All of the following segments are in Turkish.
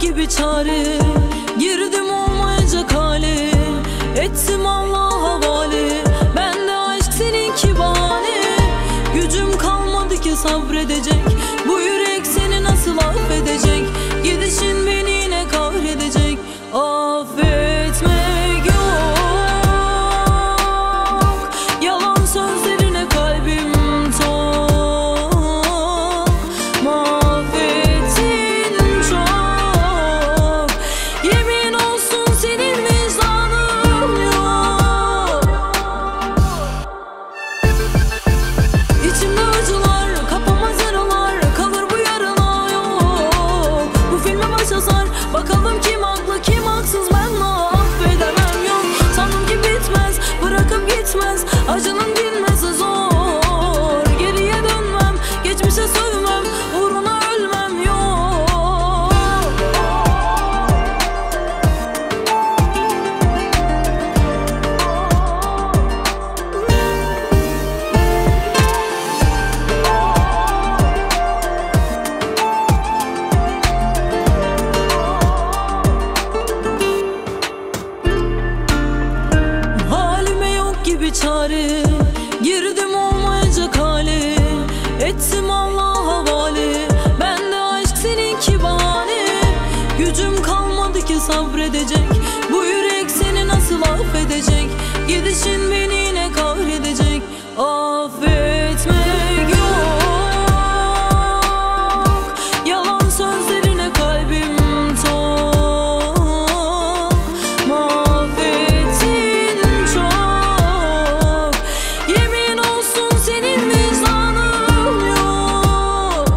gibi çare. Girdim olmayacak hale, ettim Allah'a havale. Bende aşk seninki bahane, gücüm kalmadı ki sabredecek. Bu yürek seni nasıl affedecek? Gidişin beni yine kahredecek. Affetmek yok, yalan sözlerine kalbim tok. Mahvettin çok, yemin olsun senin vicdanın yok. İçimde acılar, kapamaz yaralar, kalır bu yarına yok. Bu filme başa sar, bakalım kim haklı kim haksız, ben de affedemem yok. Sandım ki bitmez, bırakıp gitmez, acının dinmesi zor. Geriye dönmem, geçmişe sövmem, uğruna ölmem yok. Halime yok gibi çare, girdim olmayacak hale, ettim Allah'a havale. Bende aşk seninki bahane, gücüm kalmadı ki sabredecek. Bu yürek seni nasıl affedecek? Gidişin beni yine kahredecek. Affetmek yok, yalan sözlerine kalbim tok. Mahvettin çok, yemin olsun senin vicdanın yok.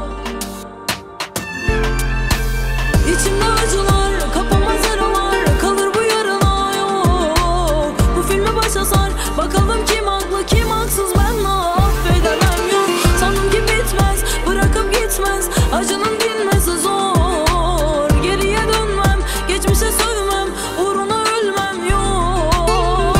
İçimde acılar, kapamaz yaralar, kalır bu yarına yok. Bu filme başa sar, bakalım kim haklı kim haksız, ben de affedemem yok. Sandım ki bitmez, bırakıp gitmez, acının dinmesi zor. Geriye dönmem, geçmişe sövmem, uğruna ölmem yok.